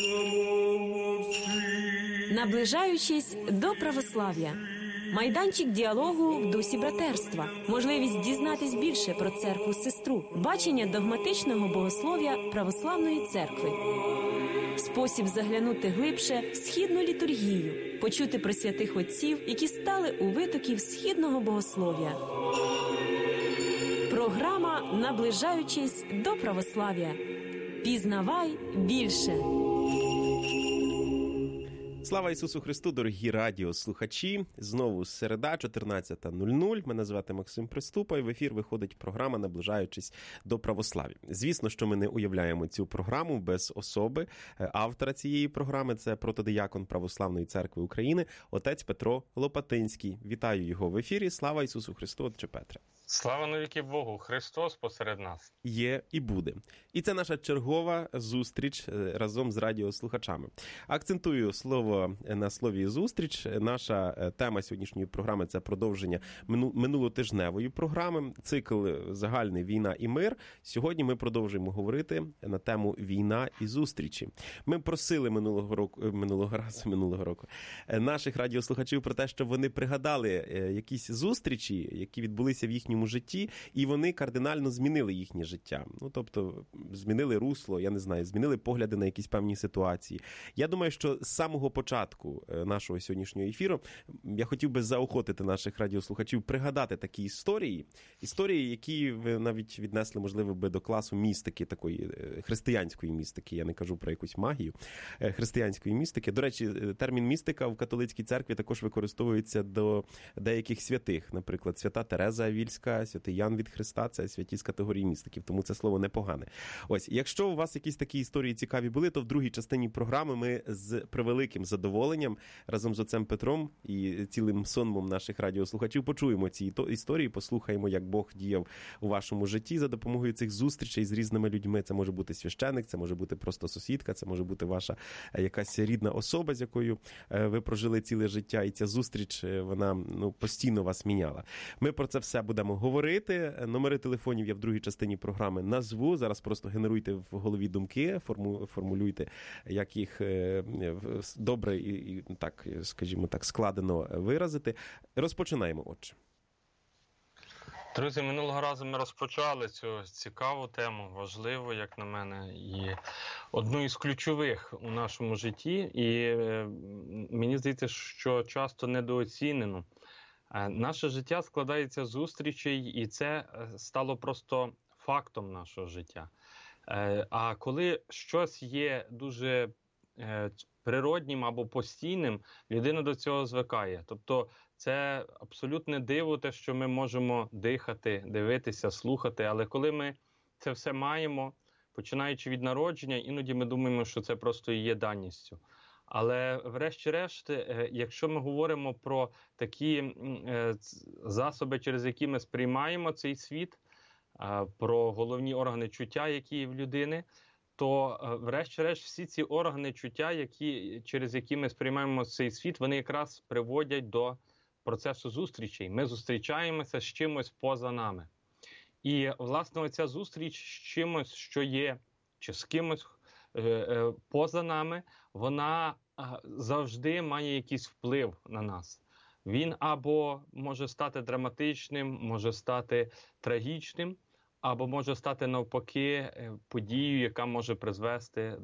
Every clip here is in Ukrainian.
Наближаючись до православ'я. Майданчик діалогу в дусі братерства. Можливість дізнатись більше про церкву-сестру. Бачення догматичного богослов'я православної церкви. Спосіб заглянути глибше в східну літургію. Почути про святих отців, які стали у витоків східного богослов'я. Програма «Наближаючись до православ'я». Пізнавай більше. Слава Ісусу Христу, дорогі радіослухачі! Знову середа, 14:00. Мене звати Максим Приступа, і в ефір виходить програма «Наближаючись до православ'я». Звісно, що ми не уявляємо цю програму без особи. Автора цієї програми – це протодиякон Православної церкви України, отець Петро Лопатинський. Вітаю його в ефірі. Слава Ісусу Христу, отче Петре! Слава навіки Богу! Христос посеред нас. Є і буде. І це наша чергова зустріч разом з радіослухачами. Акцентую слово на слові «зустріч». Наша тема сьогоднішньої програми – це продовження минулотижневої програми. Цикл загальний «Війна і мир». Сьогодні ми продовжуємо говорити на тему «Війна і зустрічі». Ми просили минулого року наших радіослухачів про те, щоб вони пригадали якісь зустрічі, які відбулися в їхньому житті, і вони кардинально змінили їхнє життя. Тобто, змінили русло, я не знаю, змінили погляди на якісь певні ситуації. Я думаю, що з самого початку нашого сьогоднішнього ефіру я хотів би заохотити наших радіослухачів пригадати такі історії, які ви навіть віднесли, можливо, би до класу містики, такої християнської містики. Я не кажу про якусь магію, християнської містики. До речі, термін містика в католицькій церкві також використовується до деяких святих. Наприклад, свята Тереза Авільська, святий Ян від Христа – це святі з категорії містиків, тому це слово непогане. Ось, якщо у вас якісь такі історії цікаві були, то в другій частині програми ми з превеликим задоволенням разом з отцем Петром і цілим сонмом наших радіослухачів почуємо ці історії, послухаємо, як Бог діяв у вашому житті за допомогою цих зустрічей з різними людьми. Це може бути священик, це може бути просто сусідка, це може бути ваша якась рідна особа, з якою ви прожили ціле життя, і ця зустріч, вона постійно вас міняла. Ми про це все будемо говорити. Номери телефонів я в другій частині програми назву. Зараз просто генеруйте в голові думки, формулюйте, як їх добре і так, скажімо так, складено виразити. Розпочинаємо, отже. Друзі, минулого разу ми розпочали цю цікаву тему, важливу, як на мене, і одну із ключових у нашому житті. І мені здається, що часто недооцінено. Наше життя складається з зустрічей, і це стало просто фактом нашого життя. А коли щось є дуже природнім або постійним, людина до цього звикає. Тобто це абсолютне диво те, що ми можемо дихати, дивитися, слухати, але коли ми це все маємо, починаючи від народження, іноді ми думаємо, що це просто і є даністю. Але врешті-решт, якщо ми говоримо про такі засоби, через які ми сприймаємо цей світ, про головні органи чуття, які є в людини, то врешті-решт всі ці органи чуття, через які ми сприймаємо цей світ, вони якраз приводять до процесу зустрічей. Ми зустрічаємося з чимось поза нами. І, власне, оця зустріч з чимось, що є, чи з кимось поза нами, вона завжди має якийсь вплив на нас. Він або може стати драматичним, може стати трагічним, або може стати навпаки подією, яка може призвести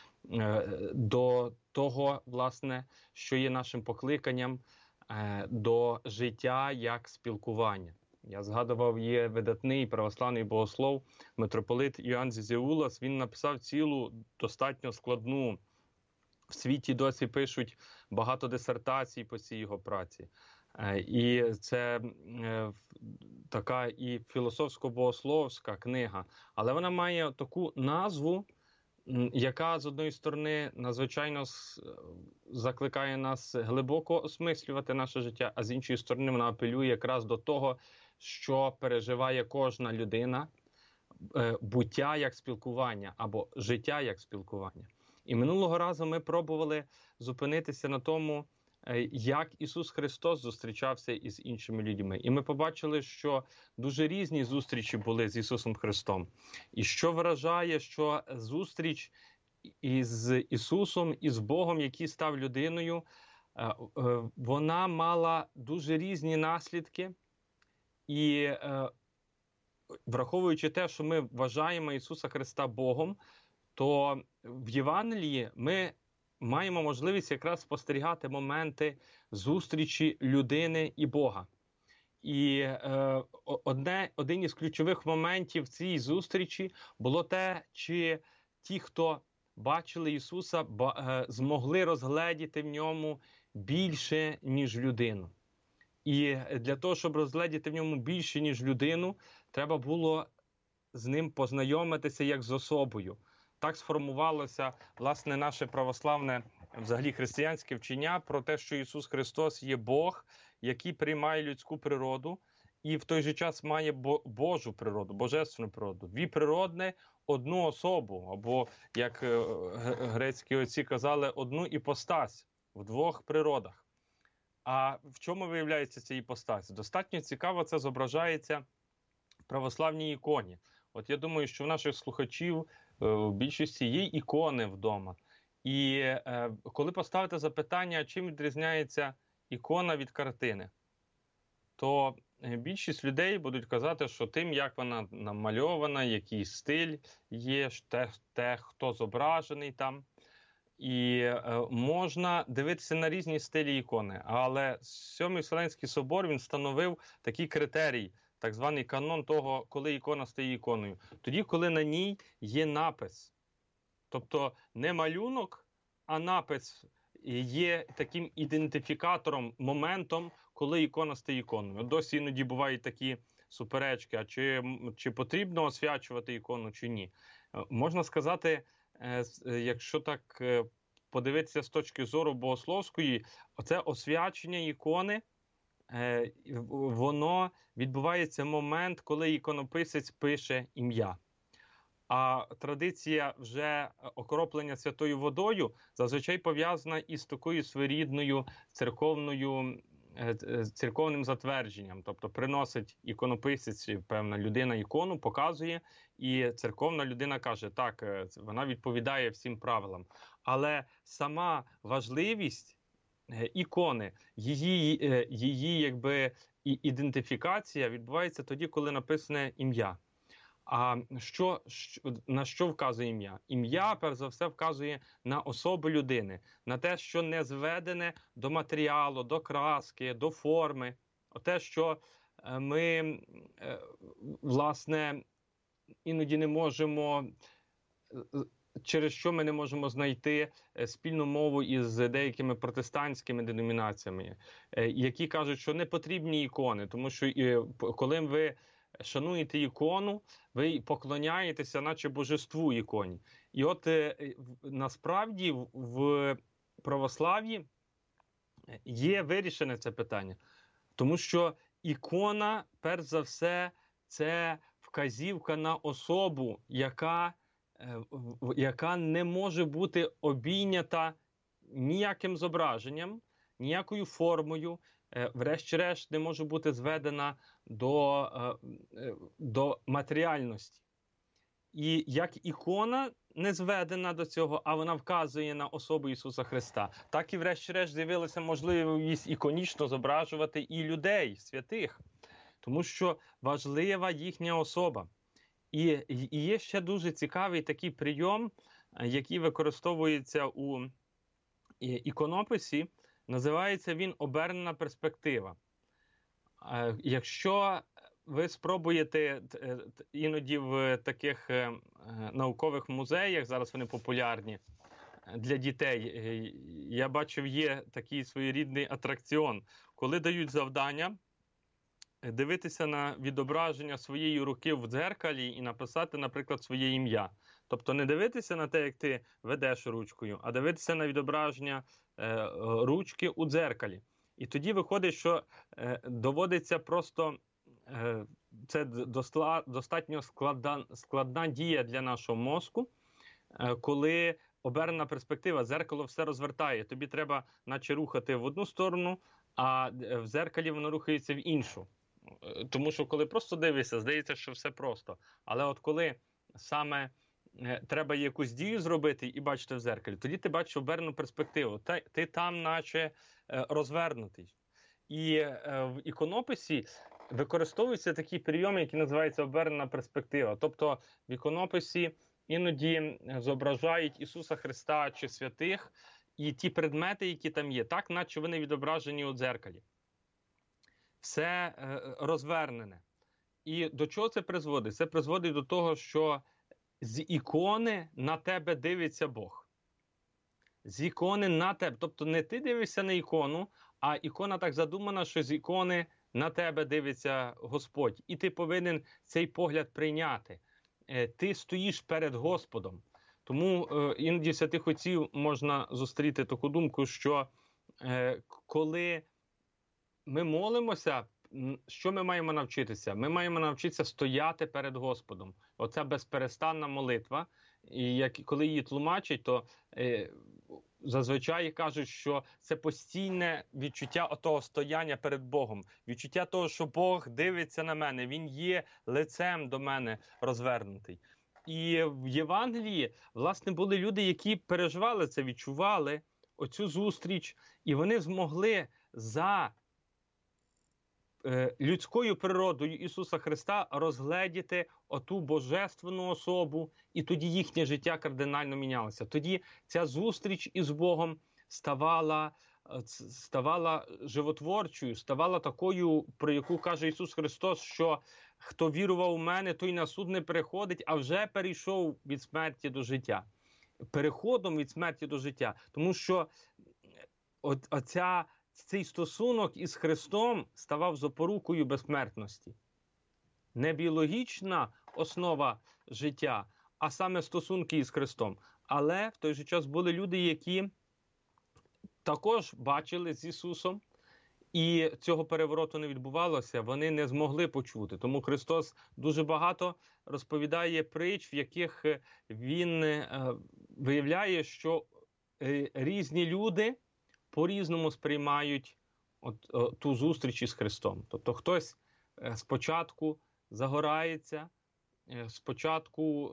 до того, власне, що є нашим покликанням, до життя як спілкування. Я згадував, є видатний православний богослов, митрополит Іоанн Зізіулас. Він написав цілу, достатньо складну, в світі досі пишуть багато дисертацій по цій його праці. І це така і філософсько-богословська книга. Але вона має таку назву, яка, з одної сторони, надзвичайно закликає нас глибоко осмислювати наше життя, а з іншої сторони вона апелює якраз до того, що переживає кожна людина, буття як спілкування або життя як спілкування. І минулого разу ми пробували зупинитися на тому, як Ісус Христос зустрічався із іншими людьми. І ми побачили, що дуже різні зустрічі були з Ісусом Христом. І що вражає, що зустріч із Ісусом, із Богом, який став людиною, вона мала дуже різні наслідки. І враховуючи те, що ми вважаємо Ісуса Христа Богом, то в Євангелії ми маємо можливість якраз спостерігати моменти зустрічі людини і Бога. І один із ключових моментів цієї зустрічі було те, чи ті, хто бачили Ісуса, змогли розгледіти в ньому більше, ніж людину. І для того, щоб розгледіти в ньому більше, ніж людину, треба було з ним познайомитися як з особою. Так сформувалося, власне, наше православне, взагалі християнське вчення про те, що Ісус Христос є Бог, який приймає людську природу і в той же час має Божу природу, божественну природу. Дві природне, одну особу, або, як грецькі отці казали, одну іпостась в двох природах. А в чому виявляється ця іпостась? Достатньо цікаво це зображається в православній іконі. От я думаю, що в наших слухачів в більшості є ікони вдома. І коли поставити запитання, чим відрізняється ікона від картини, то більшість людей будуть казати, що тим, як вона намальована, який стиль є, те, хто зображений там. І можна дивитися на різні стилі ікони. Але Сьомий Вселенський собор, він встановив такий критерій, так званий канон того, коли ікона стає іконою. Тоді, коли на ній є напис. Тобто не малюнок, а напис є таким ідентифікатором, моментом, коли ікона стає іконою. Досі іноді бувають такі суперечки, а чи потрібно освячувати ікону, чи ні. Можна сказати, якщо так подивитися з точки зору богословської, оце освячення ікони, воно відбувається в момент, коли іконописець пише ім'я. А традиція вже окроплення святою водою зазвичай пов'язана із такою своєрідною церковним затвердженням. Тобто приносить іконописець, певна людина ікону, показує, і церковна людина каже, так, вона відповідає всім правилам. Але сама важливість ікони, її якби ідентифікація відбувається тоді, коли написане ім'я. А на що вказує ім'я? Ім'я, перш за все, вказує на особу людини, на те, що не зведене до матеріалу, до краски, до форми. Те, що ми, власне, іноді не можемо, через що ми не можемо знайти спільну мову із деякими протестантськими деномінаціями, які кажуть, що не потрібні ікони, тому що коли ви шануєте ікону, ви поклоняєтеся наче божеству іконі. І от насправді в православ'ї є вирішене це питання. Тому що ікона, перш за все, це вказівка на особу, яка не може бути обійнята ніяким зображенням, ніякою формою, врешті-решт не може бути зведена до матеріальності. І як ікона не зведена до цього, а вона вказує на особу Ісуса Христа, так і врешті-решт з'явилася можливість іконічно зображувати і людей, святих, тому що важлива їхня особа. І є ще дуже цікавий такий прийом, який використовується у іконописі, називається він «обернена перспектива». Якщо ви спробуєте іноді в таких наукових музеях, зараз вони популярні для дітей, я бачив, є такий своєрідний атракціон, коли дають завдання дивитися на відображення своєї руки в дзеркалі і написати, наприклад, своє ім'я. Тобто не дивитися на те, як ти ведеш ручкою, а дивитися на відображення ручки у дзеркалі. І тоді виходить, що доводиться просто, це достатньо складна дія для нашого мозку, коли обернена перспектива, дзеркало все розвертає. Тобі треба наче рухати в одну сторону, а в дзеркалі воно рухається в іншу. Тому що коли просто дивишся, здається, що все просто. Але от коли саме треба якусь дію зробити і бачити в зеркалі, тоді ти бачиш обернену перспективу. Ти там наче розвернутий. І в іконописі використовуються такі прийоми, які називаються обернена перспектива. Тобто в іконописі іноді зображають Ісуса Христа чи святих, і ті предмети, які там є, так, наче вони відображені у дзеркалі. Все розвернене. І до чого це призводить? Це призводить до того, що з ікони на тебе дивиться Бог. З ікони на тебе. Тобто не ти дивишся на ікону, а ікона так задумана, що з ікони на тебе дивиться Господь. І ти повинен цей погляд прийняти. Ти стоїш перед Господом. Тому іноді святих отців можна зустріти таку думку, що коли ми молимося, що ми маємо навчитися? Ми маємо навчитися стояти перед Господом. Оця безперестанна молитва. І коли її тлумачать, то зазвичай кажуть, що це постійне відчуття отого стояння перед Богом. Відчуття того, що Бог дивиться на мене, Він є лицем до мене розвернутий. І в Євангелії, власне, були люди, які переживали це, відчували оцю зустріч, і вони змогли за людською природою Ісуса Христа розгледіти оту божественну особу, і тоді їхнє життя кардинально мінялося. Тоді ця зустріч із Богом ставала животворчою, ставала такою, про яку каже Ісус Христос, що хто вірував у мене, той на суд не переходить, а вже перейшов від смерті до життя. Переходом від смерті до життя. Тому що цей стосунок із Христом ставав запорукою безсмертності. Не біологічна основа життя, а саме стосунки із Христом. Але в той же час були люди, які також бачили з Ісусом, і цього перевороту не відбувалося, вони не змогли почути. Тому Христос дуже багато розповідає притч, в яких Він виявляє, що різні люди по-різному сприймають ту зустріч із Христом. Тобто хтось спочатку загорається, спочатку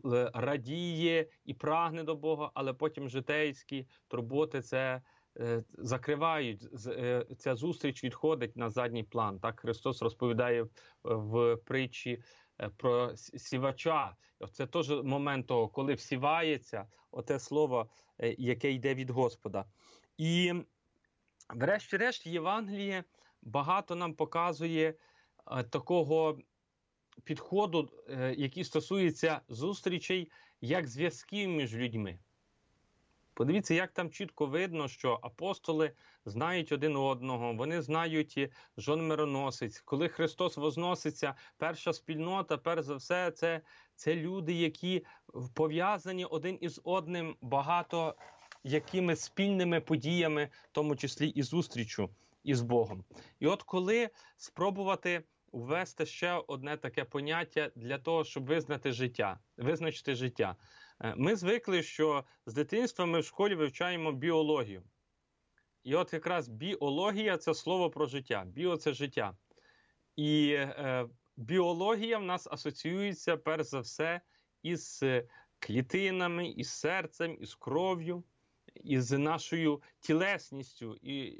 радіє і прагне до Бога, але потім житейські турботи це закривають. Ця зустріч відходить на задній план. Так Христос розповідає в притчі про сівача. Це теж момент того, коли всівається оте слово, яке йде від Господа. І врешті-решт Євангеліє багато нам показує такого підходу, який стосується зустрічей, як зв'язків між людьми. Подивіться, як там чітко видно, що апостоли знають один одного, вони знають жон мироносиць. Коли Христос возноситься, перша спільнота, перш за все, це люди, які пов'язані один із одним багато якими спільними подіями, в тому числі і зустрічю із Богом. І от коли спробувати ввести ще одне таке поняття для того, щоб визначити життя. Ми звикли, що з дитинства ми в школі вивчаємо біологію. І от якраз біологія – це слово про життя. Біо – це життя. І біологія в нас асоціюється, перш за все, із клітинами, із серцем, із кров'ю, із нашою тілесністю.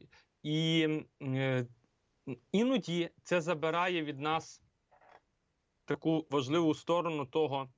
І іноді це забирає від нас таку важливу сторону того,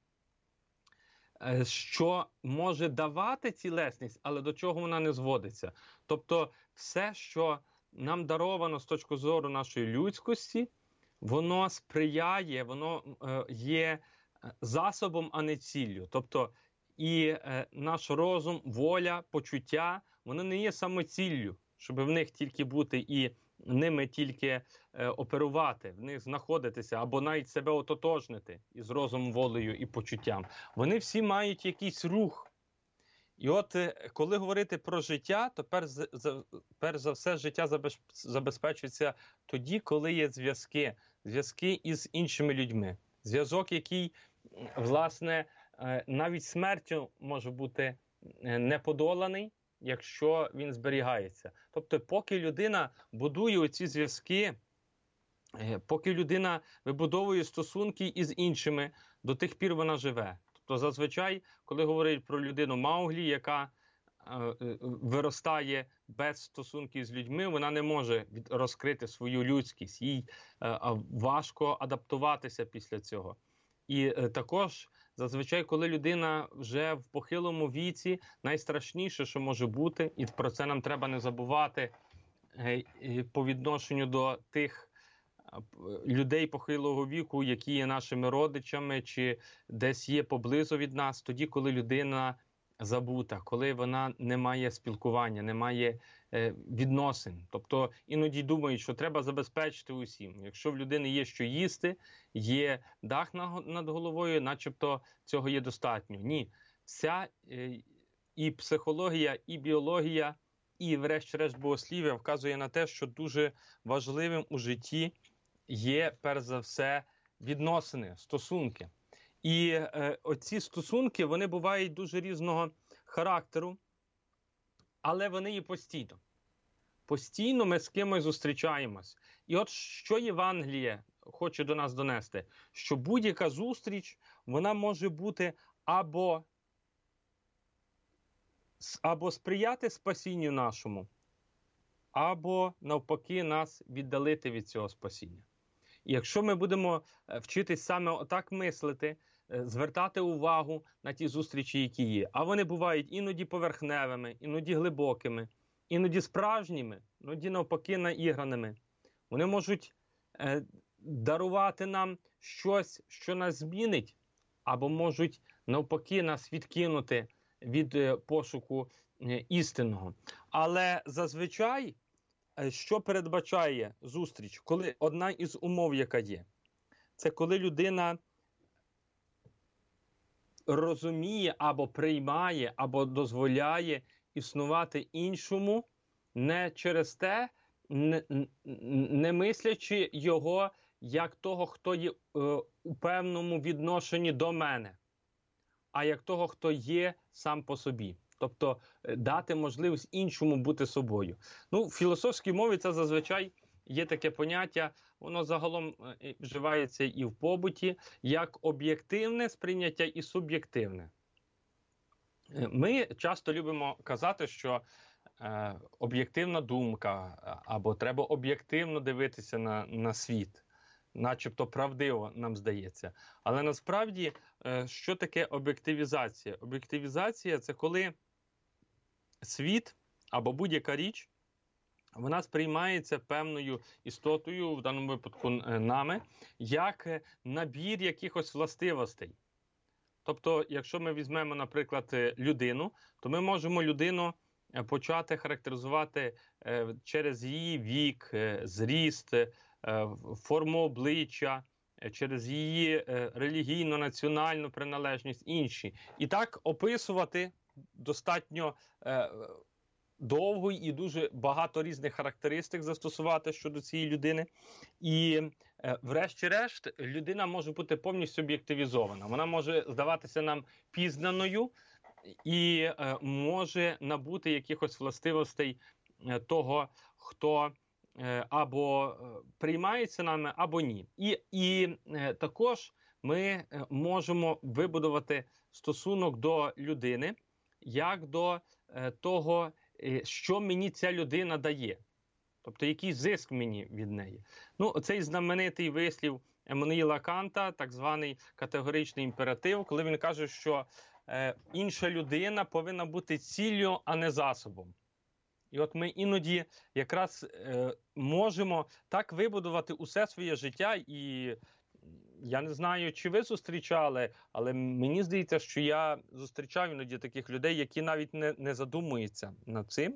що може давати тілесність, але до чого вона не зводиться. Тобто все, що нам даровано з точки зору нашої людськості, воно сприяє, воно є засобом, а не ціллю. Тобто і наш розум, воля, почуття, воно не є самоціллю, щоб в них тільки бути і ними тільки оперувати, в них знаходитися, або навіть себе ототожнити із розумом, волею і почуттям. Вони всі мають якийсь рух. І от коли говорити про життя, то перш за все життя забезпечується тоді, коли є зв'язки із іншими людьми. Зв'язок, який, власне, навіть смертю може бути не подоланий, якщо він зберігається. Тобто, поки людина будує оці зв'язки, поки людина вибудовує стосунки із іншими, до тих пір вона живе. Тобто зазвичай, коли говорять про людину Мауглі, яка виростає без стосунків з людьми, вона не може розкрити свою людськість, їй важко адаптуватися після цього. І також зазвичай, коли людина вже в похилому віці, найстрашніше, що може бути, і про це нам треба не забувати по відношенню до тих людей похилого віку, які є нашими родичами, чи десь є поблизу від нас, тоді, коли людина забута, коли вона не має спілкування, не має відносин. Тобто іноді думають, що треба забезпечити усім. Якщо в людини є що їсти, є дах над головою, начебто цього є достатньо. Ні. Вся і психологія, і біологія, і врешті-решт богослів'я вказує на те, що дуже важливим у житті є, перш за все, відносини, стосунки. І оці стосунки, вони бувають дуже різного характеру, але вони і постійно. Постійно ми з кимось зустрічаємось. І от що Євангеліє хоче до нас донести? Що будь-яка зустріч, вона може бути або сприяти спасінню нашому, або навпаки нас віддалити від цього спасіння. І якщо ми будемо вчитись саме отак мислити, звертати увагу на ті зустрічі, які є, а вони бувають іноді поверхневими, іноді глибокими, іноді справжніми, іноді навпаки наіграними. Вони можуть дарувати нам щось, що нас змінить, або можуть навпаки нас відкинути від пошуку істинного. Але зазвичай, що передбачає зустріч? Коли одна із умов, яка є, це коли людина розуміє або приймає, або дозволяє існувати іншому не через те, не мислячи його як того, хто є у певному відношенні до мене, а як того, хто є сам по собі. Тобто дати можливість іншому бути собою. Ну, в філософській мові це зазвичай є таке поняття, воно загалом вживається і в побуті, як об'єктивне сприйняття і суб'єктивне. Ми часто любимо казати, що об'єктивна думка, або треба об'єктивно дивитися на світ, начебто правдиво нам здається. Але насправді, що таке об'єктивізація? Об'єктивізація – це коли світ або будь-яка річ, вона сприймається певною істотою, в даному випадку нами, як набір якихось властивостей. Тобто, якщо ми візьмемо, наприклад, людину, то ми можемо людину почати характеризувати через її вік, зріст, форму обличчя, через її релігійну, національну приналежність, інші. І так описувати достатньо довго і дуже багато різних характеристик застосувати щодо цієї людини. І врешті-решт людина може бути повністю об'єктивізована. Вона може здаватися нам пізнаною і може набути якихось властивостей того, хто або приймається нами, або ні. І також ми можемо вибудувати стосунок до людини, як до того, що мені ця людина дає. Тобто, який зиск мені від неї. Ну, цей знаменитий вислів Еммануїла Канта, так званий категоричний імператив, коли він каже, що інша людина повинна бути ціллю, а не засобом. І от ми іноді якраз можемо так вибудувати усе своє життя, і я не знаю, чи ви зустрічали, але мені здається, що я зустрічав іноді таких людей, які навіть не задумуються над цим.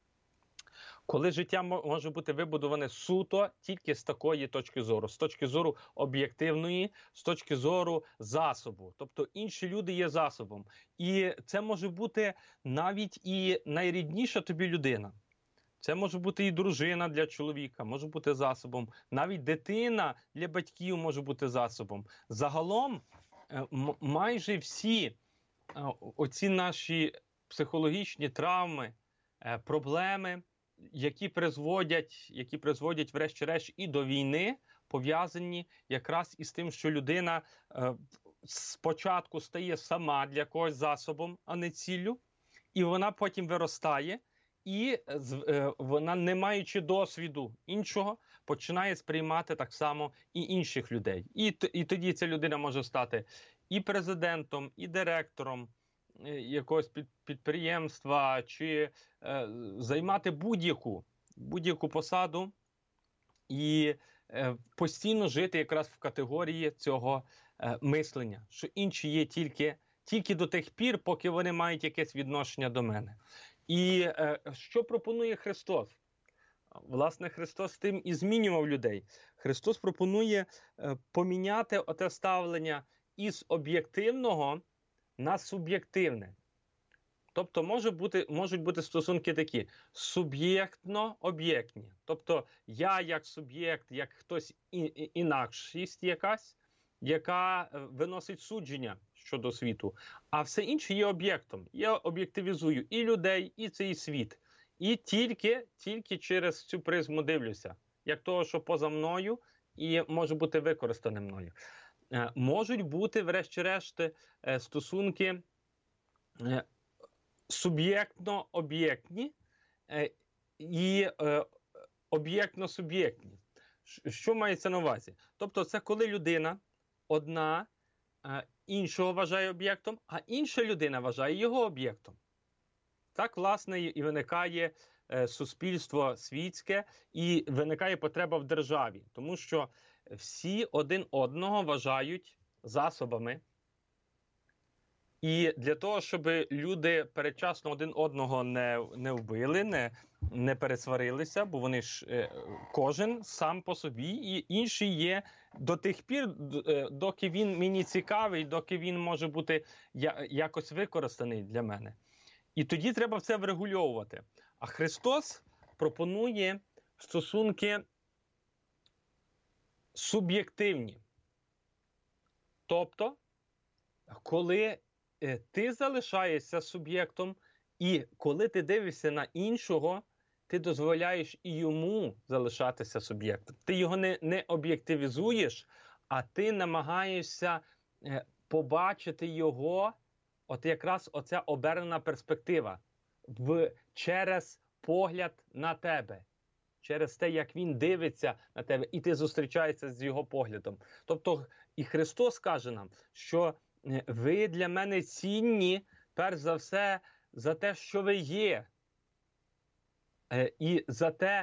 Коли життя може бути вибудоване суто тільки з такої точки зору, з точки зору об'єктивної, з точки зору засобу. Тобто інші люди є засобом. І це може бути навіть і найрідніша тобі людина. Це може бути і дружина для чоловіка, може бути засобом. Навіть дитина для батьків може бути засобом. Загалом майже всі оці наші психологічні травми, проблеми, які призводять врешті-решт і до війни, пов'язані якраз із тим, що людина спочатку стає сама для когось засобом, а не ціллю, і вона потім виростає, і вона, не маючи досвіду іншого, починає сприймати так само і інших людей. І тоді ця людина може стати і президентом, і директором якогось підприємства, чи займати будь-яку посаду і постійно жити якраз в категорії цього мислення, що інші є тільки до тих пір, поки вони мають якесь відношення до мене. І що пропонує Христос? Власне, Христос тим і змінював людей. Христос пропонує поміняти оте ставлення із об'єктивного на суб'єктивне. Тобто можуть бути стосунки такі: суб'єктно-об'єктні. Тобто я як суб'єкт, як хтось інакшість якась, яка виносить судження щодо світу, а все інше є об'єктом. Я об'єктивізую і людей, і цей світ. І тільки через цю призму дивлюся, як того, що поза мною і може бути використане мною. Можуть бути, врешті-решт, стосунки суб'єктно-об'єктні і об'єктно-суб'єктні. Що мається на увазі? Тобто це коли людина одна іншого вважає об'єктом, а інша людина вважає його об'єктом. Так, власне, і виникає суспільство світське, і виникає потреба в державі. Тому що всі один одного вважають засобами. І для того, щоб люди передчасно один одного не вбили, не пересварилися, бо вони ж кожен сам по собі, і інший є до тих пір, доки він мені цікавий, доки він може бути якось використаний для мене. І тоді треба це врегульовувати. А Христос пропонує стосунки суб'єктивні. Тобто, коли ти залишаєшся суб'єктом, і коли ти дивишся на іншого, ти дозволяєш і йому залишатися суб'єктом. Ти його не об'єктивізуєш, а ти намагаєшся побачити його, от якраз оця обернена перспектива, через погляд на тебе, через те, як він дивиться на тебе, і ти зустрічаєшся з його поглядом. Тобто і Христос каже нам, що ви для мене цінні, перш за все, за те, що ви є. І за те,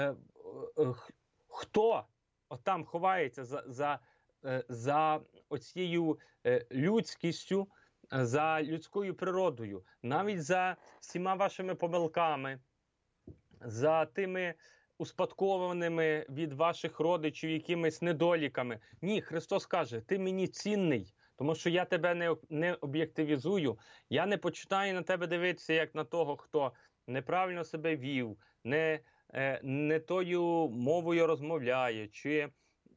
хто там ховається за оцією людськістю, за людською природою, навіть за всіма вашими помилками, за тими успадкованими від ваших родичів якимись недоліками. Ні, Христос каже, ти мені цінний, тому що я тебе не об'єктивізую, я не починаю на тебе дивитися, як на того, хто неправильно себе вів, не тою мовою розмовляє, чи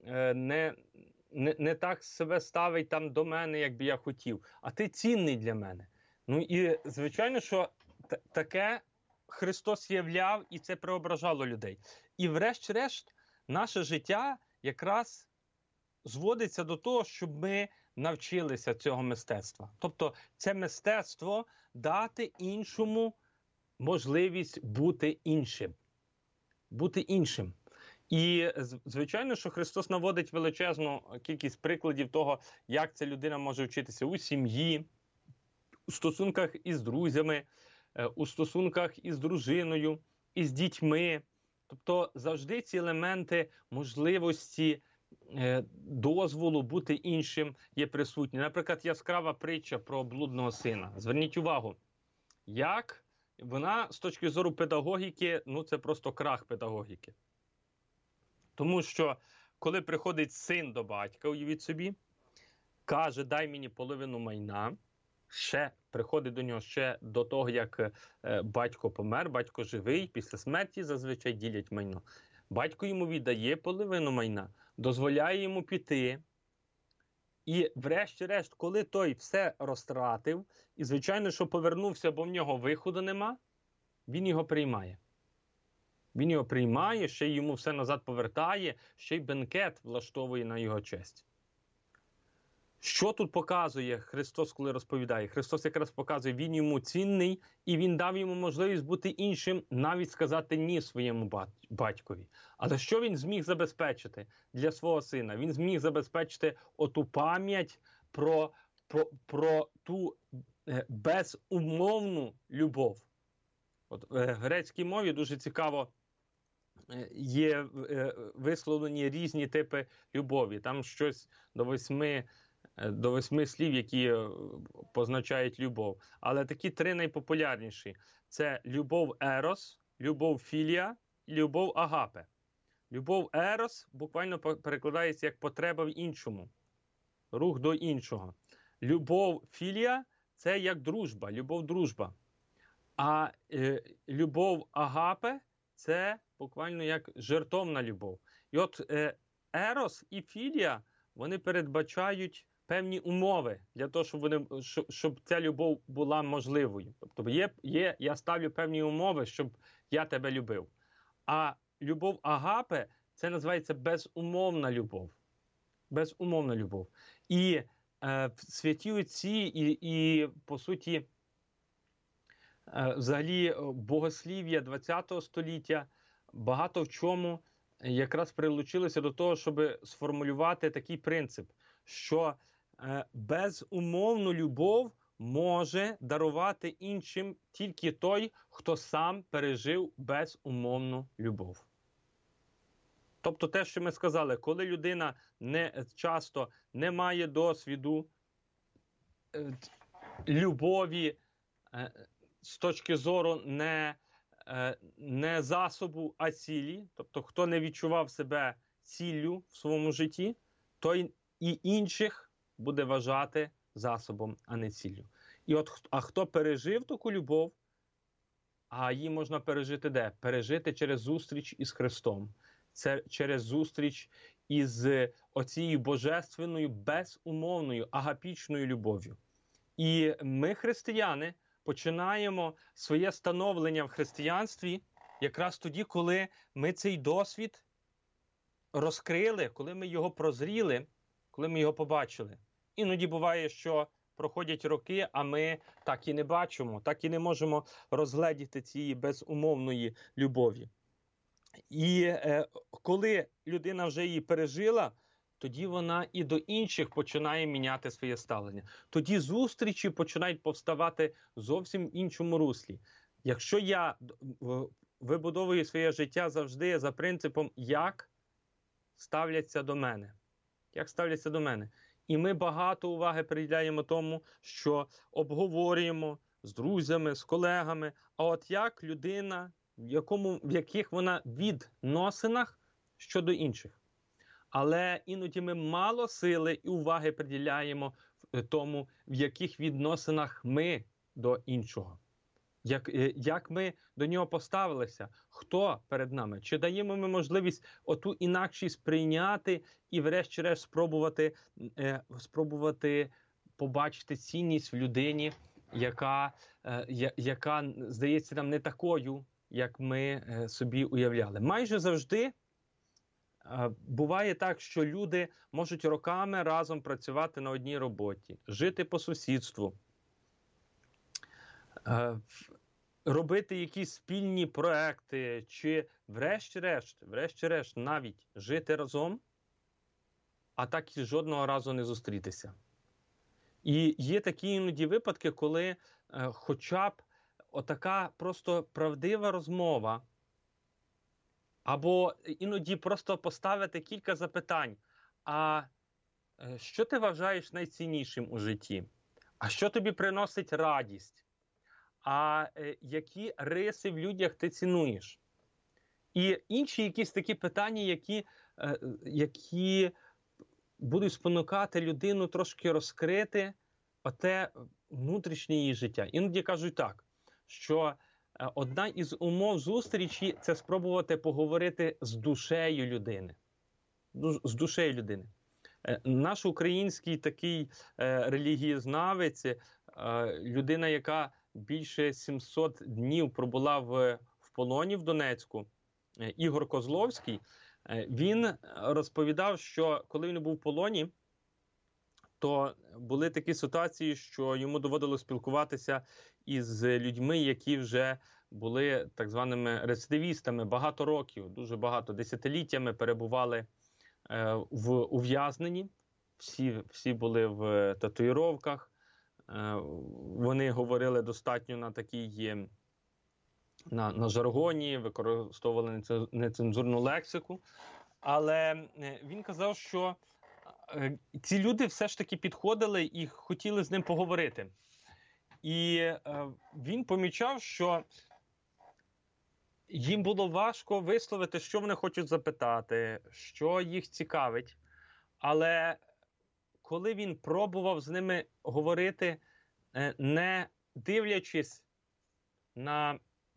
не так себе ставить там до мене, як би я хотів, а ти цінний для мене. Ну і, звичайно, що таке Христос являв, і це преображало людей. І врешті-решт, наше життя якраз зводиться до того, щоб ми навчилися цього мистецтва. Тобто це мистецтво дати іншому можливість бути іншим. Бути іншим. І, звичайно, що Христос наводить величезну кількість прикладів того, як ця людина може вчитися у сім'ї, у стосунках із друзями, у стосунках із дружиною, із дітьми. Тобто завжди ці елементи можливості, дозволу бути іншим є присутні. Наприклад, яскрава притча про блудного сина. Зверніть увагу, як вона з точки зору педагогіки, це просто крах педагогіки. Тому що, коли приходить син до батька, уявіть собі, каже, дай мені половину майна, приходить до нього ще до того, як батько помер, батько живий, після смерті зазвичай ділять майно. Батько йому віддає половину майна, дозволяє йому піти. І врешті-решт, коли той все розтратив, і звичайно, що повернувся, бо в нього виходу нема, він його приймає. Він його приймає, ще й йому все назад повертає, ще й бенкет влаштовує на його честь. Що тут показує Христос, коли розповідає? Христос якраз показує, Він йому цінний, і Він дав йому можливість бути іншим, навіть сказати «ні» своєму батькові. Але що Він зміг забезпечити для свого сина? Він зміг забезпечити оту пам'ять про ту безумовну любов. От в грецькій мові дуже цікаво є висловлені різні типи любові. Там щось до восьми слів, які позначають любов. Але такі три найпопулярніші. Це любов ерос, любов філія і любов агапе. Любов ерос буквально перекладається як потреба в іншому, рух до іншого. Любов філія – це як дружба, любов-дружба. А любов агапе – це буквально як жертовна любов. І от ерос і філія, вони передбачають певні умови для того, щоб ця любов була можливою. Тобто я ставлю певні умови, щоб я тебе любив. А любов агапе – це називається безумовна любов. Безумовна любов. І святі отці і по суті, взагалі богослів'я ХХ століття багато в чому якраз прилучилося до того, щоб сформулювати такий принцип, що безумовну любов може дарувати іншим тільки той, хто сам пережив безумовну любов. Тобто те, що ми сказали, коли людина часто не має досвіду любові з точки зору не засобу, а цілі, тобто хто не відчував себе ціллю в своєму житті, той і інших буде вважати засобом, а не ціллю. А хто пережив таку любов, а її можна пережити де? Пережити через зустріч із Христом. Це через зустріч із оцією божественною, безумовною, агапічною любов'ю. І ми, християни, починаємо своє становлення в християнстві якраз тоді, коли ми цей досвід розкрили, коли ми його прозріли, коли ми його побачили. Іноді буває, що проходять роки, а ми так і не бачимо, так і не можемо розгледіти цієї безумовної любові. І коли людина вже її пережила, тоді вона і до інших починає міняти своє ставлення. Тоді зустрічі починають повставати зовсім в іншому руслі. Якщо я вибудовую своє життя завжди за принципом, як ставляться до мене. Як ставляться до мене. І ми багато уваги приділяємо тому, що обговорюємо з друзями, з колегами, а от як людина, в яких вона відносинах щодо інших. Але іноді ми мало сили і уваги приділяємо тому, в яких відносинах ми до іншого. Як ми до нього поставилися, хто перед нами, чи даємо ми можливість оту інакшість прийняти і врешті-решт спробувати побачити цінність в людині, яка здається нам не такою, як ми собі уявляли. Майже завжди буває так, що люди можуть роками разом працювати на одній роботі, жити по сусідству, робити якісь спільні проекти, чи врешті-решт навіть жити разом, а так і жодного разу не зустрітися. І є такі іноді випадки, коли хоча б отака просто правдива розмова, або іноді просто поставити кілька запитань. А що ти вважаєш найціннішим у житті? А що тобі приносить радість? А які риси в людях ти цінуєш? І інші якісь такі питання, які будуть спонукати людину трошки розкрити оте внутрішнє її життя. Іноді кажуть так, що одна із умов зустрічі – це спробувати поговорити з душею людини. З душею людини. Наш український такий релігієзнавець, людина, яка більше 700 днів пробула в полоні в Донецьку, Ігор Козловський, він розповідав, що коли він був в полоні, то були такі ситуації, що йому доводилось спілкуватися із людьми, які вже були так званими рецидивістами багато років, дуже багато, десятиліттями перебували в ув'язненні. Всі були в татуїровках, вони говорили достатньо на такій, на жаргоні, використовували нецензурну лексику. Але він казав, що ці люди все ж таки підходили і хотіли з ним поговорити. І він помічав, що їм було важко висловити, що вони хочуть запитати, що їх цікавить. Але коли він пробував з ними говорити, не дивлячись на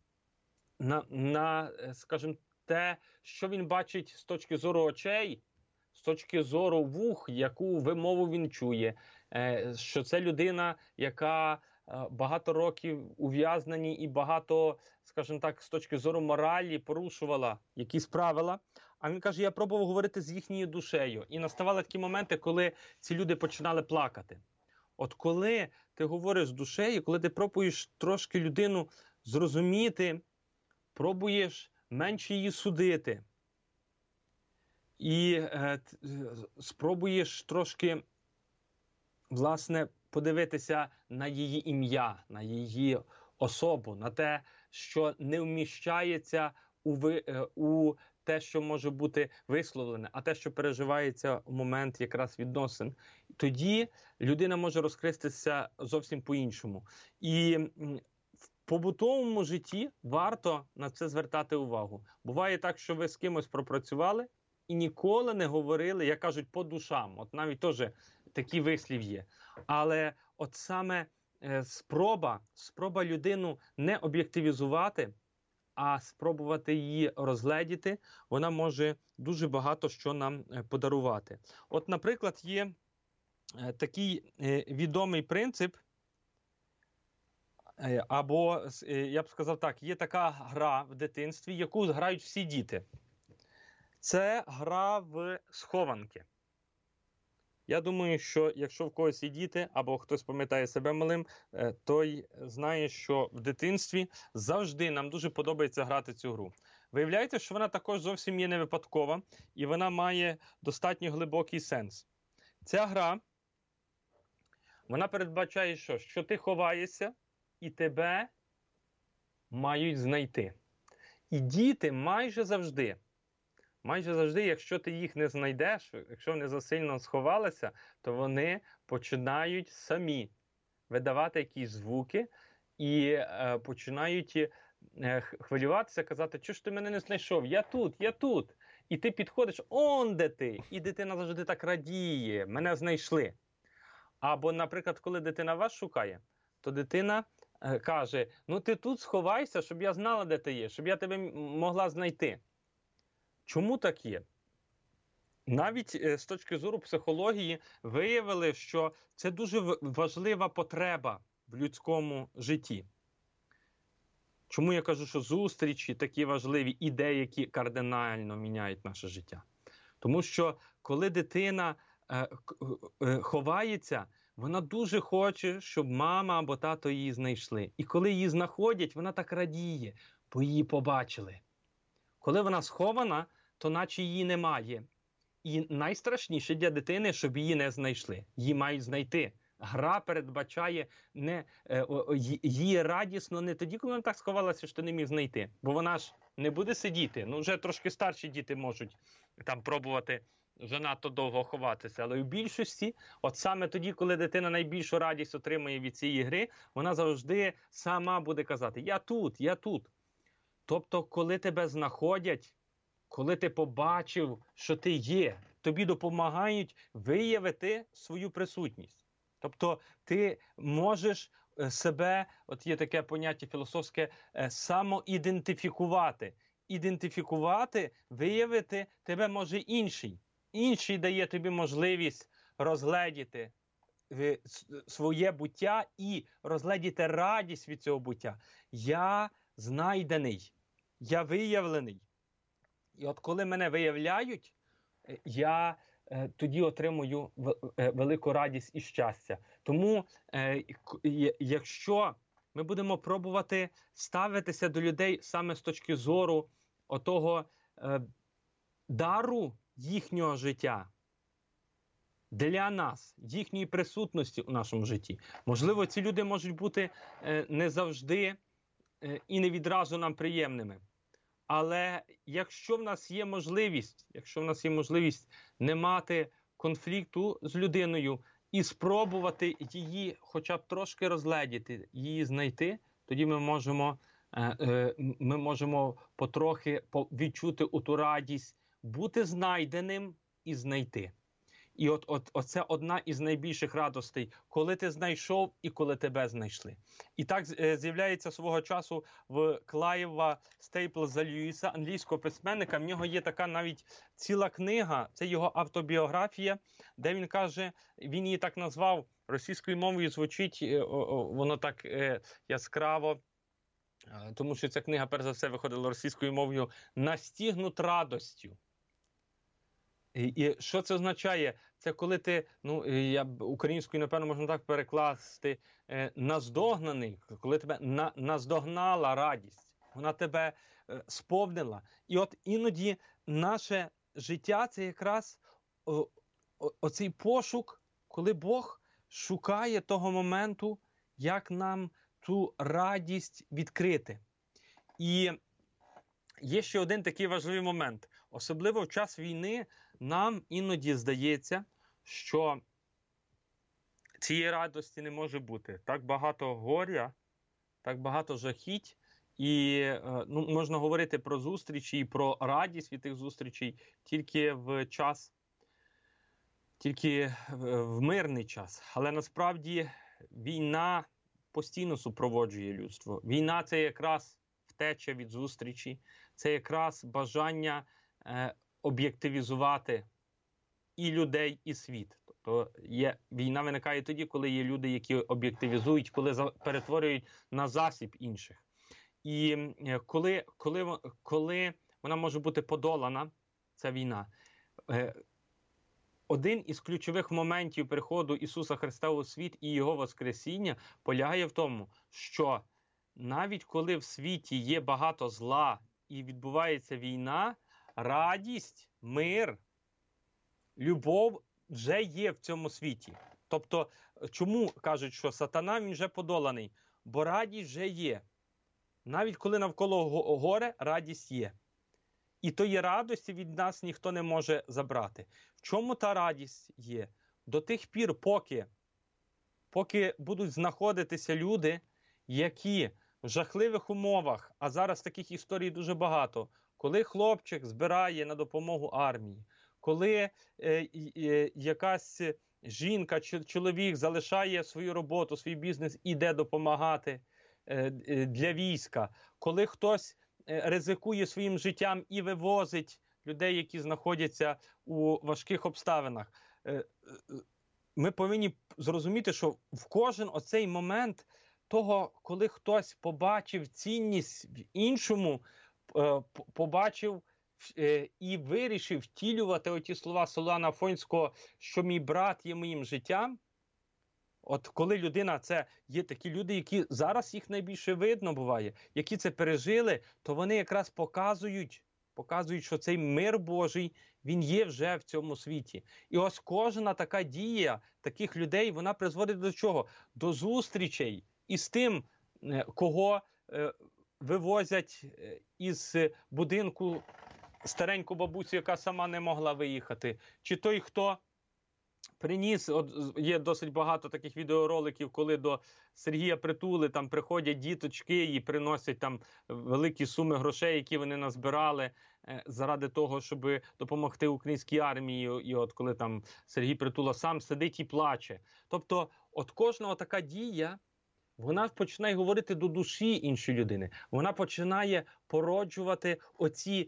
скажімо, те, що він бачить з точки зору очей, з точки зору вух, яку вимову він чує, що це людина, яка багато років ув'язнені і багато, скажімо так, з точки зору моралі порушувала якісь правила. А він каже, я пробував говорити з їхньою душею. І наставали такі моменти, коли ці люди починали плакати. От коли ти говориш з душею, коли ти пробуєш трошки людину зрозуміти, пробуєш менше її судити, і спробуєш трошки, власне, подивитися на її ім'я, на її особу, на те, що не вміщається у те, що може бути висловлене, а те, що переживається в момент якраз відносин. Тоді людина може розкритися зовсім по-іншому. І в побутовому житті варто на це звертати увагу. Буває так, що ви з кимось пропрацювали і ніколи не говорили, як кажуть, по душам. От навіть теж такий вислів є. Але от саме спроба людину не об'єктивізувати, а спробувати її розгледіти, вона може дуже багато що нам подарувати. От, наприклад, є такий відомий принцип, або, я б сказав так, є така гра в дитинстві, яку грають всі діти. Це гра в схованки. Я думаю, що якщо в когось є діти, або хтось пам'ятає себе малим, той знає, що в дитинстві завжди нам дуже подобається грати цю гру. Виявляється, що вона також зовсім є не випадкова, і вона має достатньо глибокий сенс. Ця гра, вона передбачає що? Що ти ховаєшся, і тебе мають знайти. І діти майже завжди, якщо ти їх не знайдеш, якщо вони засильно сховалися, то вони починають самі видавати якісь звуки і починають хвилюватися, казати, чого ж ти мене не знайшов, я тут. І ти підходиш, он де ти, і дитина завжди так радіє, мене знайшли. Або, наприклад, коли дитина вас шукає, то дитина каже, ну ти тут сховайся, щоб я знала, де ти є, щоб я тебе могла знайти. Чому так є? Навіть з точки зору психології виявили, що це дуже важлива потреба в людському житті. Чому я кажу, що зустрічі такі важливі і деякі кардинально міняють наше життя? Тому що коли дитина ховається, вона дуже хоче, щоб мама або тато її знайшли. І коли її знаходять, вона так радіє, бо її побачили. Коли вона схована, то наче її немає. І найстрашніше для дитини, щоб її не знайшли. Її мають знайти. Гра передбачає її радісно не тоді, коли вона так сховалася, що ти не міг знайти. Бо вона ж не буде сидіти. Ну, вже трошки старші діти можуть там пробувати занадто довго ховатися. Але в більшості, от саме тоді, коли дитина найбільшу радість отримує від цієї гри, вона завжди сама буде казати я тут. Тобто, коли тебе знаходять, коли ти побачив, що ти є, тобі допомагають виявити свою присутність. Тобто ти можеш себе, от є таке поняття філософське, самоідентифікувати. Ідентифікувати, виявити тебе може інший. Інший дає тобі можливість розгледіти своє буття і розгледіти радість від цього буття. Я знайдений, я виявлений. І от коли мене виявляють, я тоді отримую велику радість і щастя. Тому, якщо ми будемо пробувати ставитися до людей саме з точки зору отого дару їхнього життя для нас, їхньої присутності у нашому житті. Можливо, ці люди можуть бути не завжди і не відразу нам приємними. Але якщо в нас є можливість не мати конфлікту з людиною і спробувати її хоча б трошки розгледіти, її знайти, тоді ми можемо потрохи відчути ту радість, бути знайденим і знайти. І оце одна із найбільших радостей, коли ти знайшов і коли тебе знайшли. І так з'являється свого часу в Клайва Стейплза Льюіса, англійського письменника. В нього є така навіть ціла книга, це його автобіографія, де він каже, він її так назвав, російською мовою звучить, воно так яскраво, тому що ця книга, перш за все, виходила російською мовою, «Настігнут радостю». І що це означає? Це коли ти, українською, напевно, можна так перекласти, наздогнаний, коли тебе наздогнала радість, вона тебе сповнила. І от іноді наше життя – це якраз оцей пошук, коли Бог шукає того моменту, як нам ту радість відкрити. І є ще один такий важливий момент. Особливо в час війни нам іноді здається, що цієї радості не може бути. Так багато горя, так багато жахіть. І можна говорити про зустрічі і про радість від тих зустрічей тільки в мирний час. Але насправді війна постійно супроводжує людство. Війна – це якраз втеча від зустрічі, це якраз бажання об'єктивізувати і людей, і світ. Тобто війна виникає тоді, коли є люди, які об'єктивізують, коли перетворюють на засіб інших. І коли вона може бути подолана, ця війна, один із ключових моментів приходу Ісуса Христа у світ і Його Воскресіння полягає в тому, що навіть коли в світі є багато зла і відбувається війна, радість, мир, любов вже є в цьому світі. Тобто, чому кажуть, що сатана, він вже подоланий? Бо радість вже є. Навіть коли навколо горе, радість є. І тої радості від нас ніхто не може забрати. В чому та радість є? До тих пір, поки будуть знаходитися люди, які в жахливих умовах, а зараз таких історій дуже багато, коли хлопчик збирає на допомогу армії, коли якась жінка чи чоловік залишає свою роботу, свій бізнес, іде допомагати для війська, коли хтось ризикує своїм життям і вивозить людей, які знаходяться у важких обставинах. Ми повинні зрозуміти, що в кожен оцей момент того, коли хтось побачив цінність в іншому, побачив і вирішив втілювати оті слова Солана Афонського, що мій брат є моїм життям. От коли людина, це є такі люди, які зараз їх найбільше видно буває, які це пережили, то вони якраз показують, що цей мир Божий, він є вже в цьому світі. І ось кожна така дія таких людей, вона призводить до чого? До зустрічей із тим, кого вивозять із будинку стареньку бабусю, яка сама не могла виїхати. Чи той, хто приніс, є досить багато таких відеороликів, коли до Сергія Притули там приходять діточки і приносять там великі суми грошей, які вони назбирали заради того, щоб допомогти українській армії. І от коли там Сергій Притула сам сидить і плаче. Тобто, от кожна така дія, вона починає говорити до душі іншої людини. Вона починає породжувати оці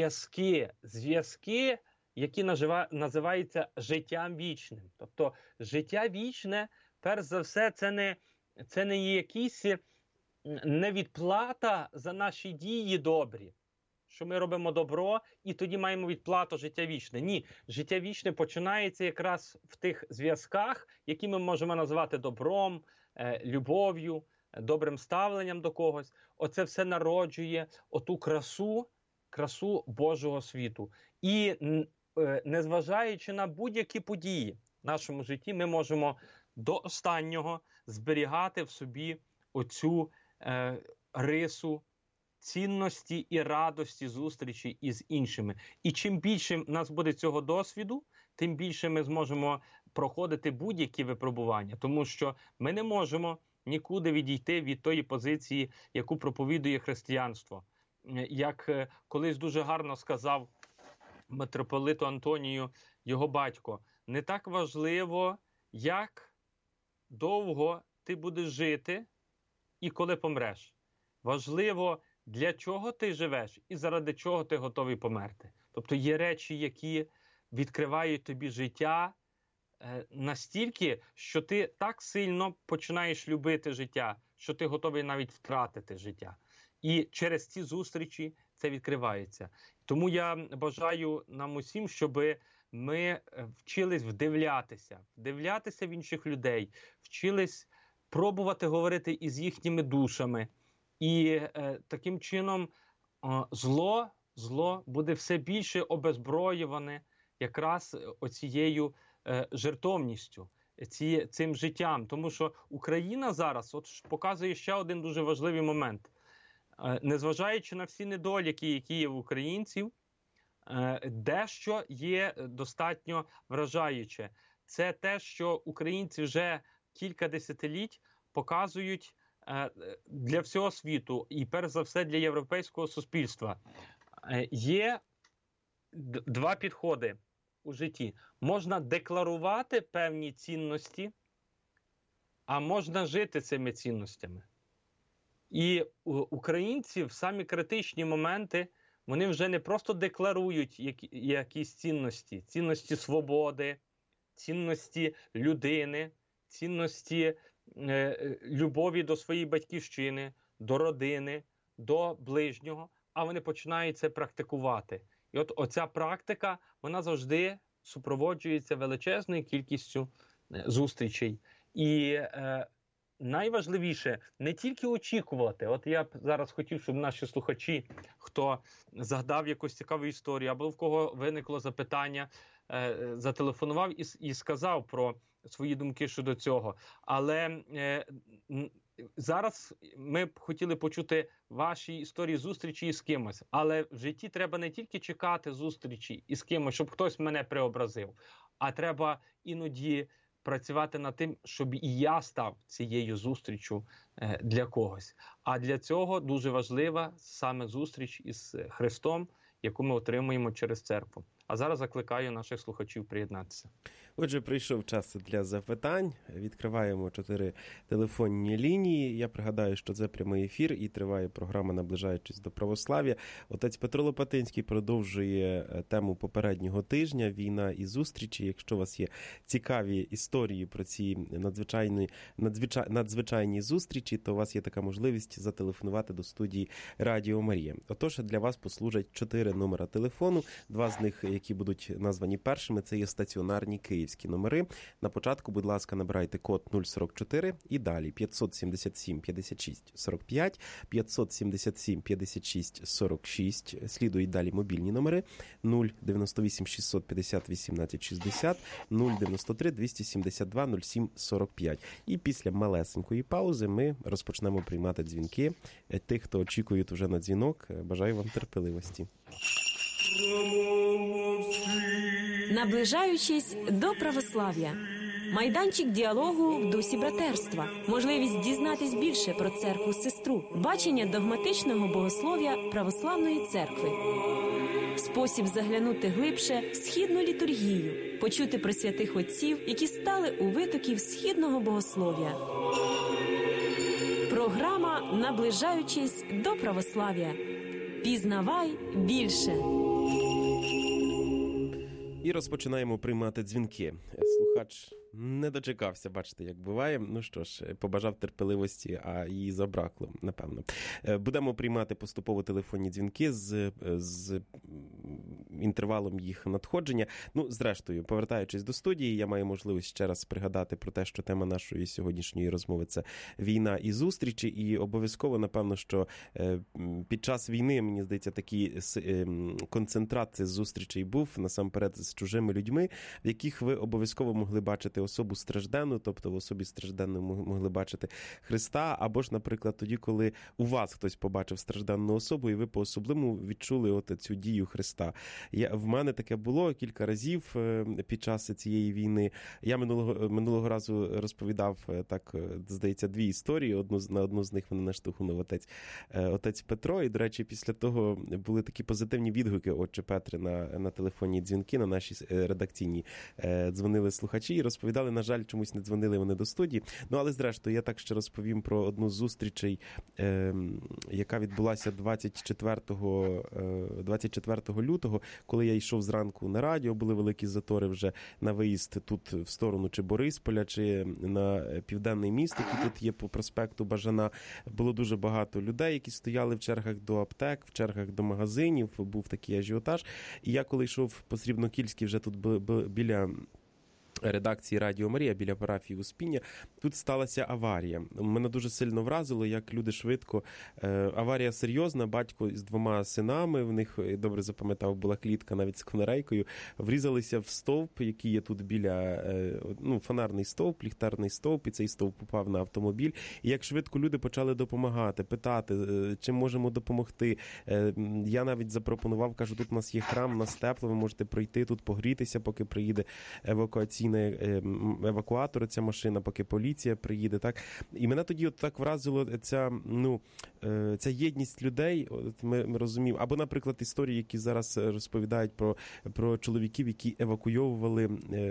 зв'язки, які називаються життям вічним. Тобто життя вічне, перш за все, це не якісь не відплата за наші дії добрі, що ми робимо добро, і тоді маємо відплату життя вічне. Ні, життя вічне починається якраз в тих зв'язках, які ми можемо назвати добром, любов'ю, добрим ставленням до когось. Оце все народжує оту красу Божого світу. І незважаючи на будь-які події в нашому житті, ми можемо до останнього зберігати в собі оцю рису цінності і радості зустрічі із іншими. І чим більше в нас буде цього досвіду, тим більше ми зможемо проходити будь-які випробування. Тому що ми не можемо нікуди відійти від тої позиції, яку проповідує християнство. Як колись дуже гарно сказав митрополиту Антонію його батько, не так важливо, як довго ти будеш жити і коли помреш. Важливо, для чого ти живеш і заради чого ти готовий померти. Тобто є речі, які відкривають тобі життя настільки, що ти так сильно починаєш любити життя, що ти готовий навіть втратити життя. І через ці зустрічі це відкривається. Тому я бажаю нам усім, щоб ми вчились вдивлятися в інших людей, вчились пробувати говорити із їхніми душами. І таким чином зло буде все більше обезброюване якраз оцією жертовністю, цим життям. Тому що Україна зараз показує ще один дуже важливий момент. Незважаючи на всі недоліки, які є в українців, дещо є достатньо вражаюче. Це те, що українці вже кілька десятиліть показують для всього світу і перш за все для європейського суспільства. Є два підходи у житті. Можна декларувати певні цінності, а можна жити цими цінностями. І українці в самі критичні моменти, вони вже не просто декларують якісь цінності, цінності свободи, цінності людини, цінності любові до своєї батьківщини, до родини, до ближнього, а вони починають це практикувати. І от оця практика, вона завжди супроводжується величезною кількістю зустрічей. І найважливіше не тільки очікувати. От я б зараз хотів, щоб наші слухачі, хто згадав якусь цікаву історію, або в кого виникло запитання, зателефонував і сказав про свої думки щодо цього. Але зараз ми б хотіли почути ваші історії зустрічі із кимось. Але в житті треба не тільки чекати зустрічі із кимось, щоб хтось мене преобразив, а треба іноді працювати над тим, щоб і я став цією зустрічю для когось. А для цього дуже важлива саме зустріч із Христом, яку ми отримуємо через церкву. А зараз закликаю наших слухачів приєднатися. Отже, прийшов час для запитань. Відкриваємо 4 телефонні лінії. Я пригадаю, що це прямий ефір і триває програма «Наближаючись до православ'я». Отець Петро Лопатинський продовжує тему попереднього тижня «Війна і зустрічі». Якщо у вас є цікаві історії про ці надзвичайні зустрічі, то у вас є така можливість зателефонувати до студії Радіо Марія. Отож, для вас послужать 4 номера телефону. 2 з них, які будуть названі першими, це є стаціонарні київські номери. На початку, будь ласка, набирайте код 044 і далі 577 56 45, 577 56 46. Слідують далі мобільні номери 098 650 18 60, 093 272 07 45. І після малесенької паузи ми розпочнемо приймати дзвінки. Тих, хто очікують вже на дзвінок, бажаю вам терпеливості. Наближаючись до православ'я. Майданчик діалогу в дусі братерства. Можливість дізнатись більше про церкву-сестру. Бачення догматичного богослов'я православної церкви. Спосіб заглянути глибше в східну літургію. Почути про святих отців, які стали у витоків східного богослов'я. Програма «Наближаючись до православ'я». Пізнавай більше. І розпочинаємо приймати дзвінки. Слухач Не дочекався, бачите, як буває. Ну що ж, побажав терпеливості, а її забракло, напевно. Будемо приймати поступово телефонні дзвінки з інтервалом їх надходження. Ну, зрештою, повертаючись до студії, я маю можливість ще раз пригадати про те, що тема нашої сьогоднішньої розмови – це війна і зустрічі. І обов'язково, напевно, що під час війни, мені здається, такий концентрат цих зустрічей був, насамперед, з чужими людьми, в яких ви обов'язково могли бачити особу стражденну, тобто в особі стражденної могли бачити Христа, або ж, наприклад, тоді, коли у вас хтось побачив стражденну особу, і ви по-особливому відчули от цю дію Христа. В мене таке було кілька разів під час цієї війни. Я минулого разу розповідав, так, здається, дві історії. На одну з них мене наштовхнув отець Петро, і, до речі, після того були такі позитивні відгуки, отче Петре, на телефонні дзвінки, на наші редакційні. Дзвонили слухачі і розповідали, на жаль, чомусь не дзвонили вони до студії. Ну, але зрештою, я так ще розповім про одну з зустрічей, яка відбулася 24 лютого, коли я йшов зранку на радіо, були великі затори вже на виїзд тут в сторону чи Борисполя, чи на південний міст, який тут є по проспекту Бажана. Було дуже багато людей, які стояли в чергах до аптек, в чергах до магазинів, був такий ажіотаж. І я, коли йшов по Срібнокільській, вже тут біля редакції Радіо Марія, біля парафії Успіння, тут сталася аварія. Мене дуже сильно вразило, як люди швидко... Аварія серйозна, батько з 2 синами, в них, добре запам'ятав, була клітка навіть з конарейкою, врізалися в стовп, який є тут біля, фонарний стовп, ліхтарний стовп, і цей стовп упав на автомобіль. І як швидко люди почали допомагати, питати, чим можемо допомогти. Я навіть запропонував, кажу, тут у нас є храм, у нас тепло, ви можете пройти тут, погрітися, поки приїде евакуатор, ця машина, поки поліція приїде, так. І мене тоді от так вразило ця єдність людей, от ми розуміємо. Або, наприклад, історії, які зараз розповідають про чоловіків, які евакуйовували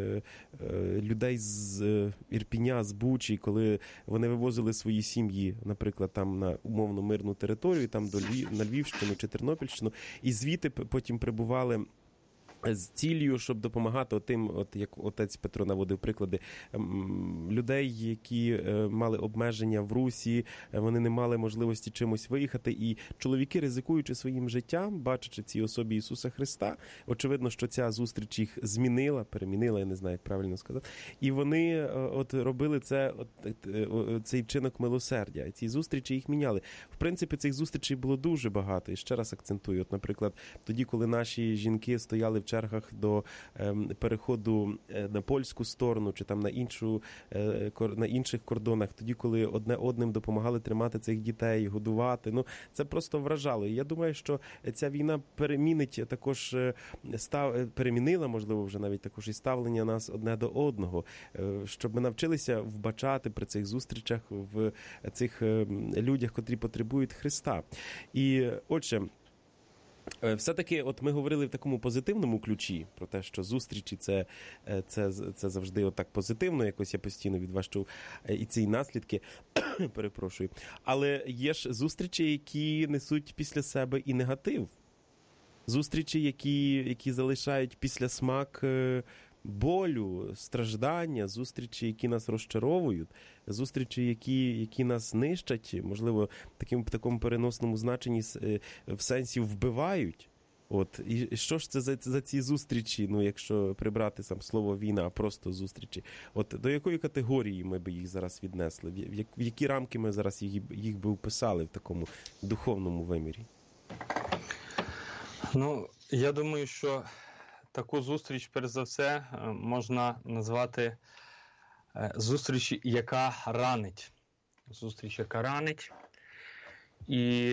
людей з Ірпіня, з Бучі, коли вони вивозили свої сім'ї, наприклад, там на умовно мирну територію, там на Львівщину чи Тернопільщину, і звідти потім прибували з ціллю, щоб допомагати тим, от як отець Петро наводив приклади, людей, які мали обмеження в русі, вони не мали можливості чимось виїхати, і чоловіки, ризикуючи своїм життям, бачачи цій особі Ісуса Христа, очевидно, що ця зустріч їх перемінила, я не знаю, як правильно сказати, і вони от робили цей вчинок милосердя, і ці зустрічі їх міняли. В принципі, цих зустрічей було дуже багато, і ще раз акцентую, от, наприклад, тоді, коли наші жінки стояли в чергах до переходу на польську сторону, чи там на інших кордонах, тоді, коли одне одним допомагали тримати цих дітей, годувати. Ну, це просто вражало. І я думаю, що ця війна перемінила, можливо, вже навіть також і ставлення нас одне до одного, щоб ми навчилися вбачати при цих зустрічах в цих людях, котрі потребують Христа. І, отже, все-таки, от ми говорили в такому позитивному ключі про те, що зустрічі це завжди отак позитивно, якось я постійно від вас чув, і ці наслідки, перепрошую. Але є ж зустрічі, які несуть після себе і негатив. Зустрічі, які залишають післясмак болю, страждання, зустрічі, які нас розчаровують, зустрічі, які нас нищать, можливо, в такому переносному значенні в сенсі вбивають. От, і що ж це за ці зустрічі, ну, якщо прибрати сам слово війна, а просто зустрічі? От до якої категорії ми би їх зараз віднесли? В які рамки ми зараз їх би вписали в такому духовному вимірі? Ну, я думаю, що таку зустріч, перш за все, можна назвати зустріч, яка ранить. Зустріч, яка ранить. І,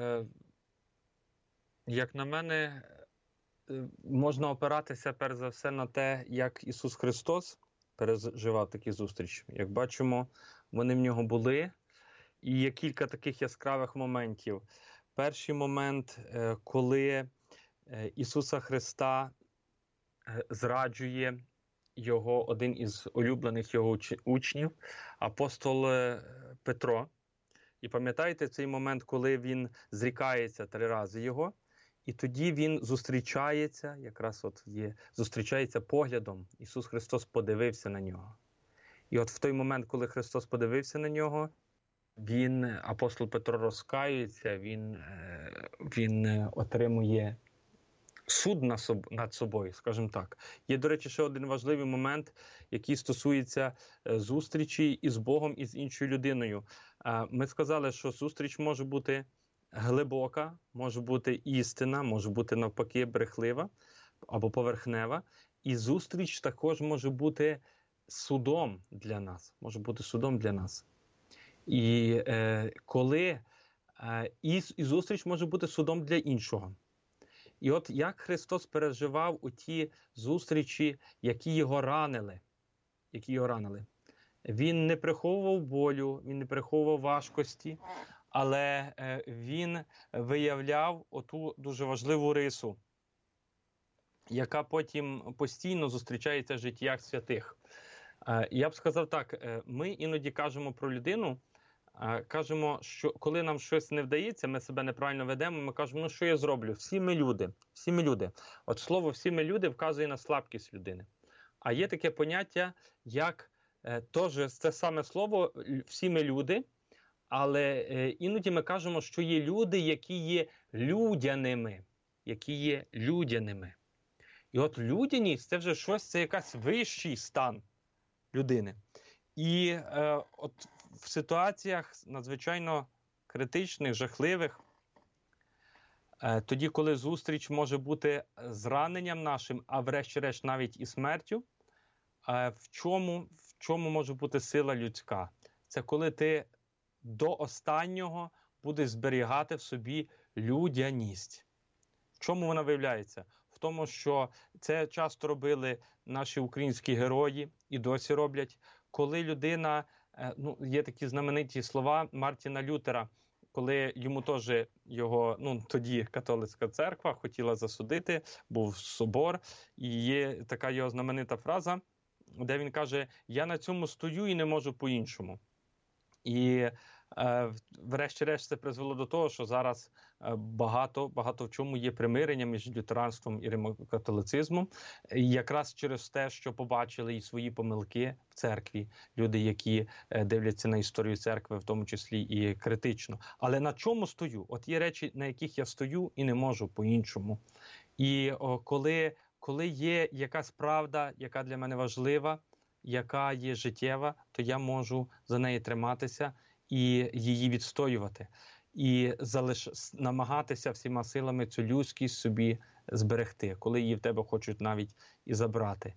як на мене, можна опиратися, перш за все, на те, як Ісус Христос переживав такі зустрічі. Як бачимо, вони в нього були. І є кілька таких яскравих моментів. Перший момент, коли Ісуса Христа зраджує його один із улюблених його учнів, апостол Петро. І пам'ятаєте цей момент, коли він зрікається 3 рази його, і тоді він зустрічається, якраз зустрічається поглядом. Ісус Христос подивився на нього. І от в той момент, коли Христос подивився на нього, апостол Петро розкаюється, він отримує суд над собою, скажімо так. Є, до речі, ще один важливий момент, який стосується зустрічі із Богом і з іншою людиною. Ми сказали, що зустріч може бути глибока, може бути істина, може бути навпаки брехлива або поверхнева. І зустріч також може бути судом для нас. Може бути судом для нас. І зустріч може бути судом для іншого. І от як Христос переживав у ті зустрічі, які його ранили. Він не приховував болю, він не приховував важкості, але він виявляв оту дуже важливу рису, яка потім постійно зустрічається в життях святих. Я б сказав так, ми іноді кажемо про людину, кажемо, що коли нам щось не вдається, ми себе неправильно ведемо, ми кажемо, ну що я зроблю? Всі ми люди. От слово «всі ми люди» вказує на слабкість людини. А є таке поняття, як теж це саме слово «всі ми люди», але іноді ми кажемо, що є люди, які є людяними. І от людяність – це вже щось, це якийсь вищий стан людини. І от в ситуаціях надзвичайно критичних, жахливих, тоді, коли зустріч може бути зраненням нашим, а врешті-решт навіть і смертю, в чому може бути сила людська? Це коли ти до останнього будеш зберігати в собі людяність. В чому вона виявляється? В тому, що це часто робили наші українські герої і досі роблять. Коли людина, є такі знамениті слова Мартіна Лютера, коли йому теж тоді католицька церква хотіла засудити, був собор, і є така його знаменита фраза, де він каже: «Я на цьому стою і не можу по-іншому». І врешті-решт це призвело до того, що зараз багато в чому є примирення між лютеранством і римокатолицизмом. І якраз через те, що побачили і свої помилки в церкві, люди, які дивляться на історію церкви, в тому числі і критично. Але на чому стою? От є речі, на яких я стою і не можу по-іншому. І коли є якась правда, яка для мене важлива, яка є життєва, то я можу за неї триматися і її відстоювати. І намагатися всіма силами цю людськість собі зберегти, коли її в тебе хочуть навіть і забрати.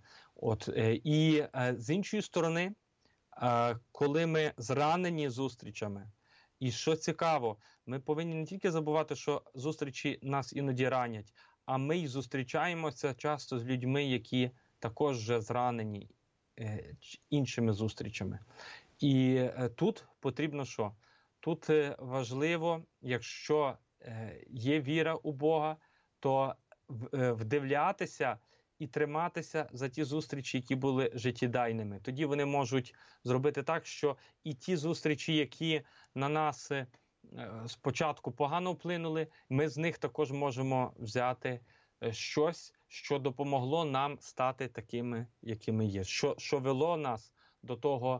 І з іншої сторони, коли ми зранені зустрічами, і що цікаво, ми повинні не тільки забувати, що зустрічі нас іноді ранять, а ми й зустрічаємося часто з людьми, які також вже зранені іншими зустрічами. І тут потрібно що? Тут важливо, якщо є віра у Бога, то вдивлятися і триматися за ті зустрічі, які були життєдайними. Тоді вони можуть зробити так, що і ті зустрічі, які на нас спочатку погано вплинули, ми з них також можемо взяти щось, що допомогло нам стати такими, якими є. Що вело нас до того,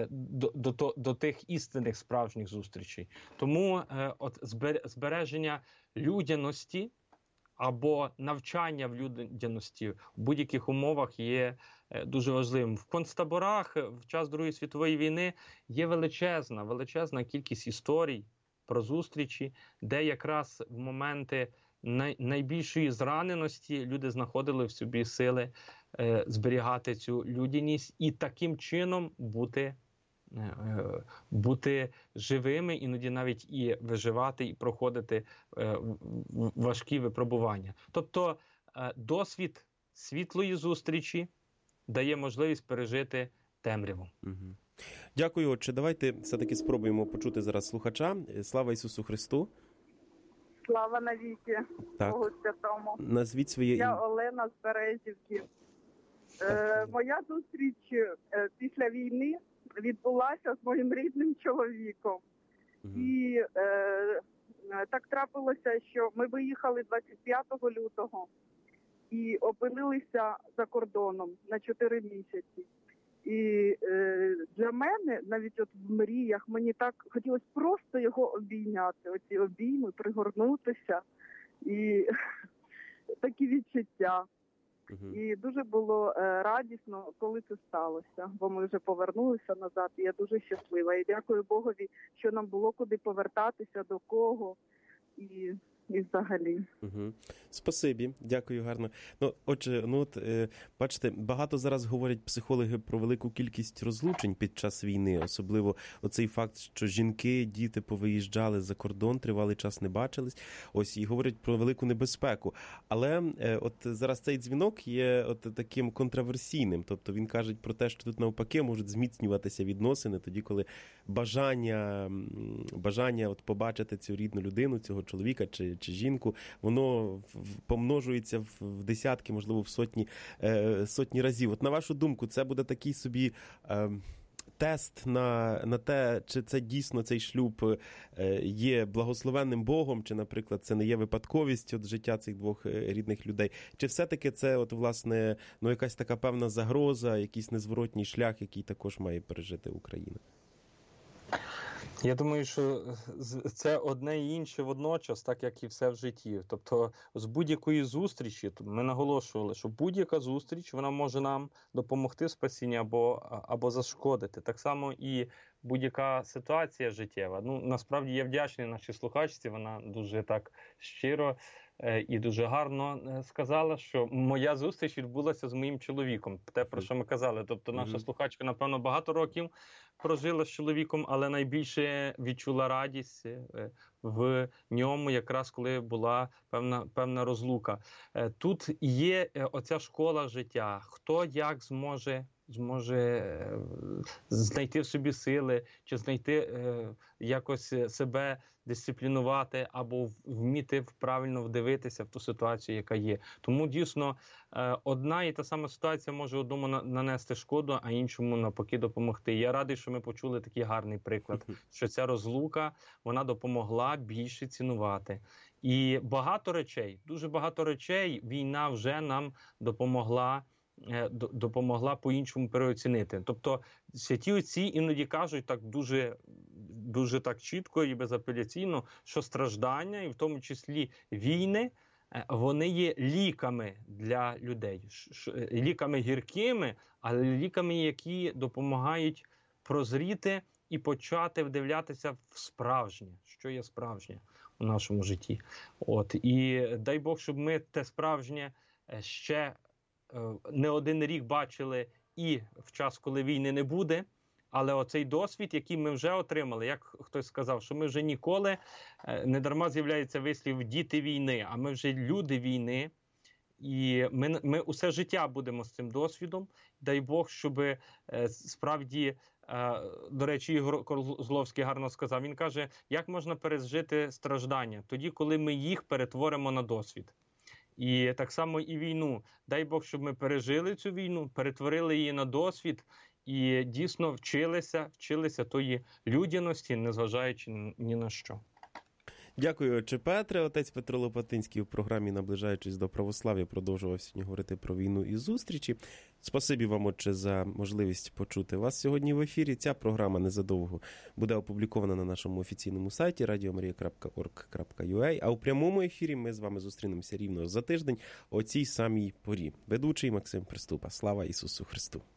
до тих істинних справжніх зустрічей. Тому збереження людяності або навчання в людяності в будь-яких умовах є дуже важливим. В концтаборах в час Другої світової війни є величезна кількість історій про зустрічі, де якраз в моменти найбільшої зраненості люди знаходили в собі сили зберігати цю людяність і таким чином бути живими, іноді навіть і виживати, і проходити важкі випробування. Тобто досвід світлої зустрічі дає можливість пережити темряву. Дякую, отче. Давайте все-таки спробуємо почути зараз слухача. Слава Ісусу Христу! Слава навіки Богу Святому. Назвіть своє ім'я. Я Олена з Березівки. Моя зустріч після війни відбулася з моїм рідним чоловіком. І так трапилося, що ми виїхали 25 лютого і опинилися за кордоном на 4 місяці. І для мене, навіть от в мріях, мені так хотілося просто його обійняти, оці обійми, пригорнутися. І такі відчуття. І дуже було радісно, коли це сталося, бо ми вже повернулися назад, і я дуже щаслива. І дякую Богові, що нам було куди повертатися, до кого і взагалі. Спасибі, дякую, гарно. Отже, бачите, багато зараз говорять психологи про велику кількість розлучень під час війни, особливо оцей факт, що жінки, діти повиїжджали за кордон, тривалий час не бачились, ось, і говорять про велику небезпеку. Але от зараз цей дзвінок є от таким контраверсійним, тобто він каже про те, що тут навпаки можуть зміцнюватися відносини тоді, коли бажання от побачити цю рідну людину, цього чоловіка чи жінку, воно помножується в десятки, можливо, в сотні разів. От на вашу думку, це буде такий собі тест на те, чи це дійсно цей шлюб є благословенним Богом, чи, наприклад, це не є випадковість от життя цих двох рідних людей, чи все-таки це от, власне, якась така певна загроза, якийсь незворотній шлях, який також має пережити Україна? Я думаю, що це одне і інше водночас, так як і все в житті. Тобто з будь-якої зустрічі, ми наголошували, що будь-яка зустріч, вона може нам допомогти в спасінні або зашкодити. Так само і будь-яка ситуація життєва. Насправді я вдячний нашій слухачці, вона дуже так щиро і дуже гарно сказала, що моя зустріч відбулася з моїм чоловіком. Те, про що ми казали. Тобто наша слухачка, напевно, багато років прожила з чоловіком, але найбільше відчула радість в ньому, якраз коли була певна розлука. Тут є оця школа життя. Хто як зможе знайти в собі сили, чи знайти якось себе дисциплінувати, або вміти правильно вдивитися в ту ситуацію, яка є. Тому дійсно одна і та сама ситуація може одному нанести шкоду, а іншому навпаки допомогти. Я радий, що ми почули такий гарний приклад, що ця розлука, вона допомогла більше цінувати. І дуже багато речей війна вже нам допомогла по-іншому переоцінити. Тобто святі отці іноді кажуть так дуже так чітко і безапеляційно, що страждання, і в тому числі війни, вони є ліками для людей. Ліками гіркими, але ліками, які допомагають прозріти і почати вдивлятися в справжнє, що є справжнє у нашому житті. І дай Бог, щоб ми те справжнє ще не один рік бачили і в час, коли війни не буде, але оцей досвід, який ми вже отримали, як хтось сказав, що ми вже ніколи, не дарма з'являється вислів «діти війни», а ми вже люди війни, і ми усе життя будемо з цим досвідом. Дай Бог, щоб справді, до речі, Ігор Козловський гарно сказав, він каже, як можна пережити страждання? Тоді, коли ми їх перетворимо на досвід. І так само і війну. Дай Бог, щоб ми пережили цю війну, перетворили її на досвід і дійсно вчилися тої людяності, незважаючи ні на що. Дякую, отче Петре. Отець Петро Лопатинський у програмі «Наближаючись до православ'я» продовжував сьогодні говорити про війну і зустрічі. Спасибі вам, отче, за можливість почути вас сьогодні в ефірі. Ця програма незадовго буде опублікована на нашому офіційному сайті radiomaria.org.ua, а у прямому ефірі ми з вами зустрінемося рівно за тиждень о цій самій порі. Ведучий Максим Приступа. Слава Ісусу Христу!